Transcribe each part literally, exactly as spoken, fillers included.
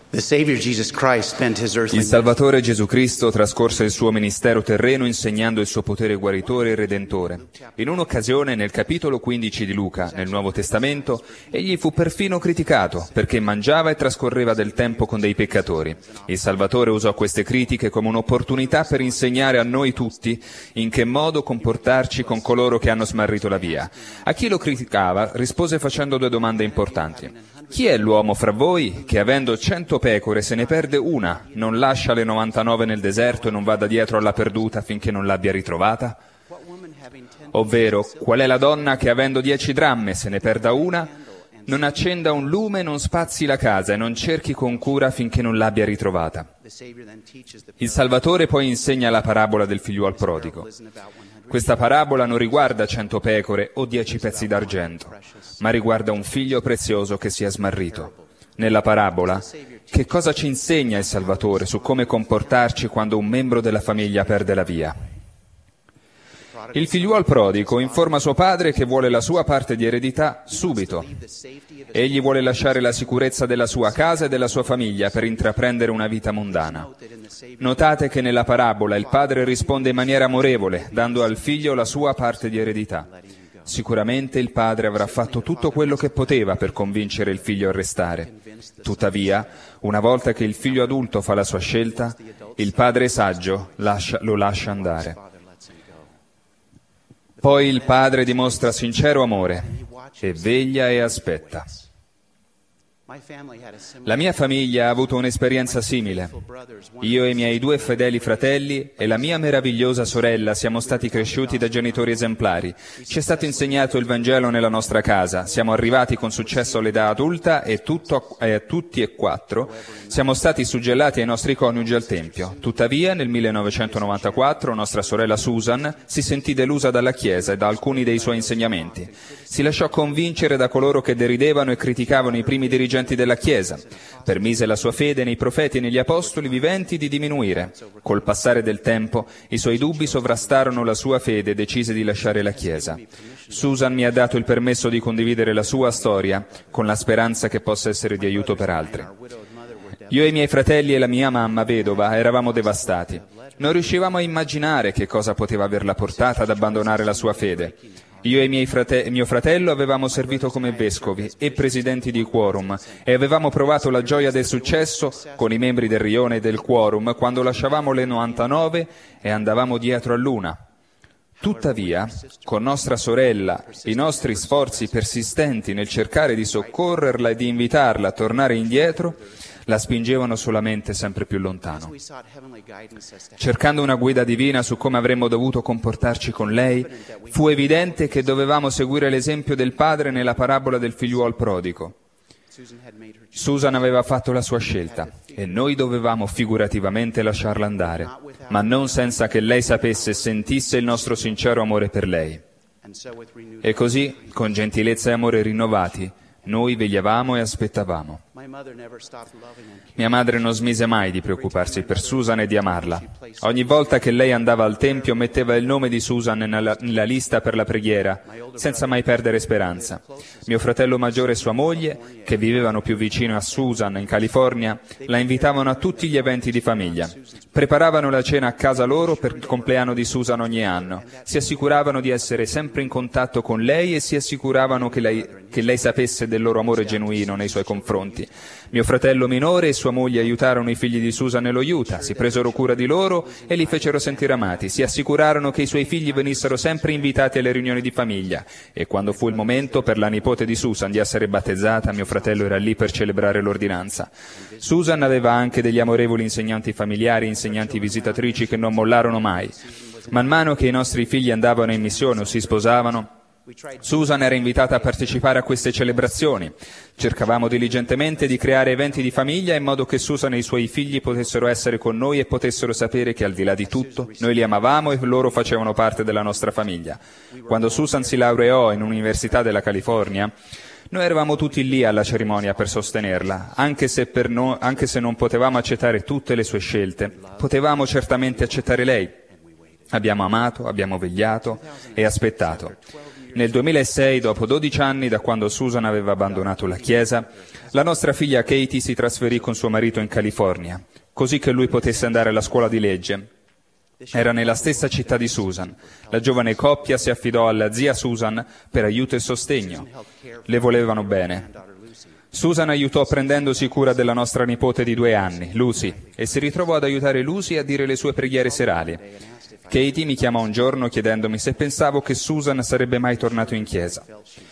The Savior Jesus Christ spent his earthly Il Salvatore Gesù Cristo trascorse il suo ministero terreno insegnando il suo potere guaritore e redentore. In un'occasione, nel capitolo quindici di Luca, nel Nuovo Testamento, egli fu perfino criticato perché mangiava e trascorreva del tempo con dei peccatori. Il Salvatore usò queste critiche come un'opportunità per insegnare a noi tutti in che modo comportarci con coloro che hanno smarrito la via. A chi lo criticava rispose facendo due domande importanti. Chi è l'uomo fra voi che, avendo cento pecore, se ne perde una, non lascia le novantanove nel deserto e non vada dietro alla perduta finché non l'abbia ritrovata? Ovvero, qual è la donna che, avendo dieci dramme, se ne perda una, non accenda un lume, non spazi la casa e non cerchi con cura finché non l'abbia ritrovata? Il Salvatore poi insegna la parabola del figliuol prodigo. Questa parabola non riguarda cento pecore o dieci pezzi d'argento, ma riguarda un figlio prezioso che si è smarrito. Nella parabola, che cosa ci insegna il Salvatore su come comportarci quando un membro della famiglia perde la via? Il figliuol prodigo informa suo padre che vuole la sua parte di eredità subito. Egli vuole lasciare la sicurezza della sua casa e della sua famiglia per intraprendere una vita mondana. Notate che nella parabola il padre risponde in maniera amorevole, dando al figlio la sua parte di eredità. Sicuramente il padre avrà fatto tutto quello che poteva per convincere il figlio a restare. Tuttavia, una volta che il figlio adulto fa la sua scelta, il padre saggio lascia, lo lascia andare. Poi il padre dimostra sincero amore e veglia e aspetta. La mia famiglia ha avuto un'esperienza simile. Io e i miei due fedeli fratelli e la mia meravigliosa sorella siamo stati cresciuti da genitori esemplari. Ci è stato insegnato il Vangelo nella nostra casa. Siamo arrivati con successo all'età adulta e tutto, eh, tutti e quattro siamo stati suggellati ai nostri coniugi al Tempio. Tuttavia, nel millenovecentonovantaquattro, nostra sorella Susan si sentì delusa dalla Chiesa e da alcuni dei suoi insegnamenti. Si lasciò convincere da coloro che deridevano e criticavano i primi dirigenti della Chiesa. Permise la sua fede nei profeti e negli apostoli viventi di diminuire. Col passare del tempo, i suoi dubbi sovrastarono la sua fede e decise di lasciare la Chiesa. Susan mi ha dato il permesso di condividere la sua storia con la speranza che possa essere di aiuto per altri. Io e i miei fratelli e la mia mamma vedova eravamo devastati. Non riuscivamo a immaginare che cosa poteva averla portata ad abbandonare la sua fede. Io e miei frate- mio fratello avevamo servito come vescovi e presidenti di quorum e avevamo provato la gioia del successo con i membri del rione e del quorum quando lasciavamo le novantanove e andavamo dietro all'una. Tuttavia, con nostra sorella, i nostri sforzi persistenti nel cercare di soccorrerla e di invitarla a tornare indietro, la spingevano solamente sempre più lontano. Cercando una guida divina su come avremmo dovuto comportarci con lei, fu evidente che dovevamo seguire l'esempio del padre nella parabola del figliuol prodigo. Susan aveva fatto la sua scelta e noi dovevamo figurativamente lasciarla andare, ma non senza che lei sapesse e sentisse il nostro sincero amore per lei. E così, con gentilezza e amore rinnovati, noi vegliavamo e aspettavamo. Mia madre non smise mai di preoccuparsi per Susan e di amarla. Ogni volta che lei andava al tempio metteva il nome di Susan nella, nella lista per la preghiera, senza mai perdere speranza. Mio fratello maggiore e sua moglie, che vivevano più vicino a Susan in California, la invitavano a tutti gli eventi di famiglia. Preparavano la cena a casa loro per il compleanno di Susan ogni anno. Si assicuravano di essere sempre in contatto con lei e si assicuravano che lei, che lei sapesse del loro amore genuino nei suoi confronti. Mio fratello minore e sua moglie aiutarono i figli di Susan nello Utah, si presero cura di loro e li fecero sentire amati, si assicurarono che i suoi figli venissero sempre invitati alle riunioni di famiglia e quando fu il momento per la nipote di Susan di essere battezzata, mio fratello era lì per celebrare l'ordinanza. Susan aveva anche degli amorevoli insegnanti familiari e insegnanti visitatrici che non mollarono mai. Man mano che i nostri figli andavano in missione o si sposavano, Susan era invitata a partecipare a queste celebrazioni. Cercavamo diligentemente di creare eventi di famiglia in modo che Susan e i suoi figli potessero essere con noi e potessero sapere che al di là di tutto noi li amavamo e loro facevano parte della nostra famiglia. Quando Susan si laureò in un'università della California, noi eravamo tutti lì alla cerimonia per sostenerla, anche se, per no, anche se non potevamo accettare tutte le sue scelte, potevamo certamente accettare lei. Abbiamo amato, abbiamo vegliato e aspettato. Nel duemilasei, dopo dodici anni da quando Susan aveva abbandonato la Chiesa, la nostra figlia Katie si trasferì con suo marito in California, così che lui potesse andare alla scuola di legge. Era nella stessa città di Susan. La giovane coppia si affidò alla zia Susan per aiuto e sostegno. Le volevano bene. Susan aiutò prendendosi cura della nostra nipote di due anni, Lucy, e si ritrovò ad aiutare Lucy a dire le sue preghiere serali. Katie mi chiamò un giorno chiedendomi se pensavo che Susan sarebbe mai tornato in chiesa.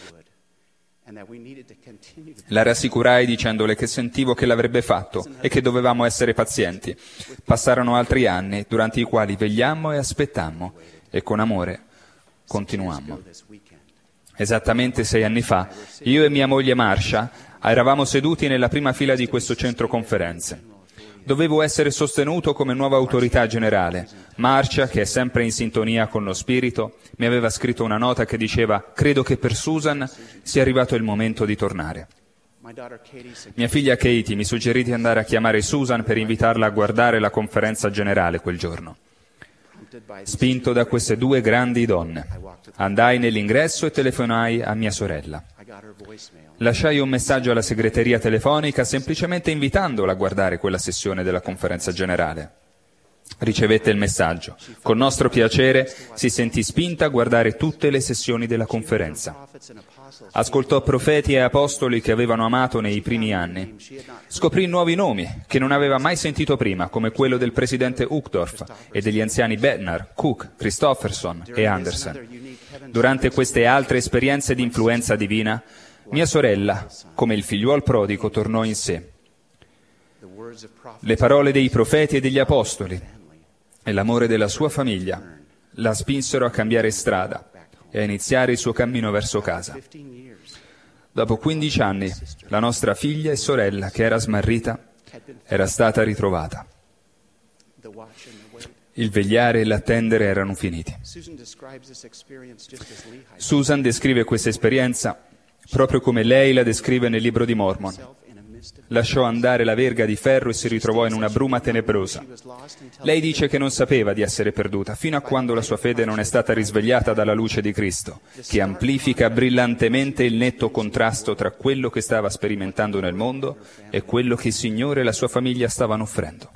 La rassicurai dicendole che sentivo che l'avrebbe fatto e che dovevamo essere pazienti. Passarono altri anni, durante i quali vegliammo e aspettammo, e con amore continuammo. Esattamente sei anni fa, io e mia moglie Marcia eravamo seduti nella prima fila di questo centro conferenze. Dovevo essere sostenuto come nuova autorità generale. Marcia, che è sempre in sintonia con lo spirito, mi aveva scritto una nota che diceva: «Credo che per Susan sia arrivato il momento di tornare». Mia figlia Katie mi suggerì di andare a chiamare Susan per invitarla a guardare la conferenza generale quel giorno. Spinto da queste due grandi donne, andai nell'ingresso e telefonai a mia sorella. Lasciai un messaggio alla segreteria telefonica semplicemente invitandola a guardare quella sessione della conferenza generale. Ricevette il messaggio. Con nostro piacere si sentì spinta a guardare tutte le sessioni della conferenza. Ascoltò profeti e apostoli che avevano amato nei primi anni. Scoprì nuovi nomi che non aveva mai sentito prima, come quello del presidente Uchtdorf e degli anziani Bednar, Cook, Christofferson e Anderson. Durante queste altre esperienze di influenza divina, mia sorella, come il figliuol prodigo, tornò in sé. Le parole dei profeti e degli apostoli e l'amore della sua famiglia la spinsero a cambiare strada e a iniziare il suo cammino verso casa. Dopo quindici anni, la nostra figlia e sorella, che era smarrita, era stata ritrovata. Il vegliare e l'attendere erano finiti. Susan descrive questa esperienza proprio come lei la descrive nel libro di Mormon. Lasciò andare la verga di ferro e si ritrovò in una bruma tenebrosa. Lei dice che non sapeva di essere perduta, fino a quando la sua fede non è stata risvegliata dalla luce di Cristo, che amplifica brillantemente il netto contrasto tra quello che stava sperimentando nel mondo e quello che il Signore e la sua famiglia stavano offrendo.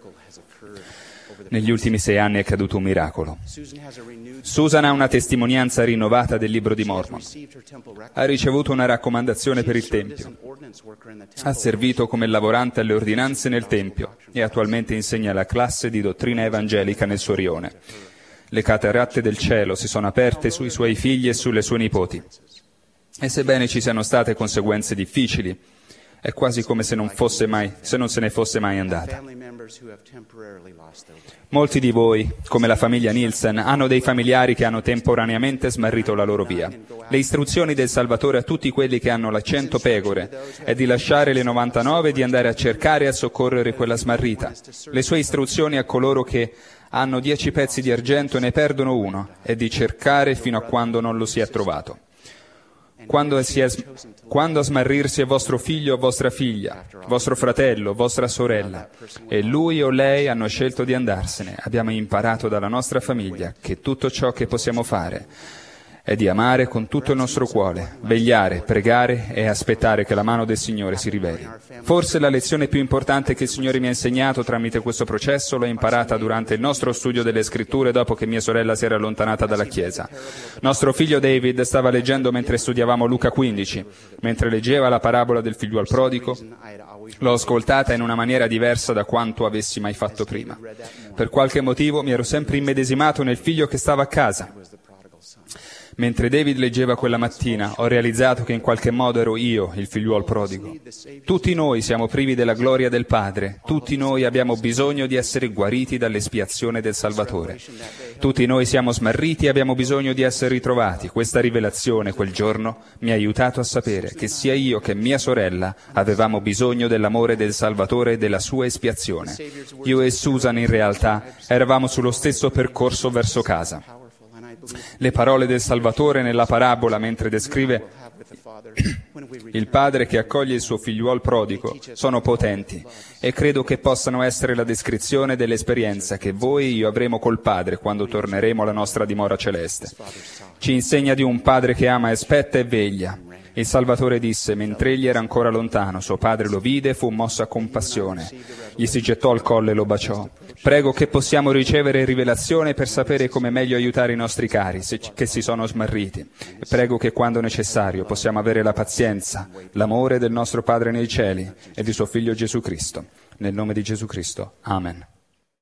Negli ultimi sei anni è caduto un miracolo. Susan ha una testimonianza rinnovata del libro di Mormon. Ha ricevuto una raccomandazione per il Tempio. Ha servito come lavorante alle ordinanze nel Tempio e attualmente insegna la classe di dottrina evangelica nel suo rione. Le cataratte del cielo si sono aperte sui suoi figli e sulle sue nipoti. E sebbene ci siano state conseguenze difficili, è quasi come se non fosse mai, se non se ne fosse mai andata. Molti di voi, come la famiglia Nielsen, hanno dei familiari che hanno temporaneamente smarrito la loro via. Le istruzioni del Salvatore a tutti quelli che hanno le cento pecore è di lasciare le novantanove e di andare a cercare e a soccorrere quella smarrita. Le sue istruzioni a coloro che hanno dieci pezzi di argento e ne perdono uno è di cercare fino a quando non lo sia trovato. Quando, sia, quando a smarrirsi è vostro figlio o vostra figlia, vostro fratello, vostra sorella, e lui o lei hanno scelto di andarsene, abbiamo imparato dalla nostra famiglia che tutto ciò che possiamo fare è di amare con tutto il nostro cuore, vegliare, pregare e aspettare che la mano del Signore si riveli. Forse la lezione più importante che il Signore mi ha insegnato tramite questo processo l'ho imparata durante il nostro studio delle Scritture dopo che mia sorella si era allontanata dalla Chiesa. Nostro figlio David stava leggendo mentre studiavamo Luca quindici. Mentre leggeva la parabola del figliuol prodigo, l'ho ascoltata in una maniera diversa da quanto avessi mai fatto prima. Per qualche motivo mi ero sempre immedesimato nel figlio che stava a casa. Mentre David leggeva quella mattina, ho realizzato che in qualche modo ero io, il figliuol prodigo. Tutti noi siamo privi della gloria del Padre. Tutti noi abbiamo bisogno di essere guariti dall'espiazione del Salvatore. Tutti noi siamo smarriti e abbiamo bisogno di essere ritrovati. Questa rivelazione, quel giorno, mi ha aiutato a sapere che sia io che mia sorella avevamo bisogno dell'amore del Salvatore e della sua espiazione. Io e Susan, in realtà, eravamo sullo stesso percorso verso casa. Le parole del Salvatore nella parabola, mentre descrive Il padre che accoglie il suo figliuol prodigo sono potenti e credo che possano essere la descrizione dell'esperienza che voi e io avremo col Padre quando torneremo alla nostra dimora celeste. Ci insegna di un Padre che ama e aspetta e veglia. Il Salvatore disse, mentre egli era ancora lontano, suo padre lo vide e fu mosso a compassione. Gli si gettò al collo e lo baciò. Prego che possiamo ricevere rivelazione per sapere come meglio aiutare i nostri cari se, che si sono smarriti. E prego che quando necessario possiamo avere la pazienza, l'amore del nostro Padre nei cieli e di suo Figlio Gesù Cristo. Nel nome di Gesù Cristo. Amen.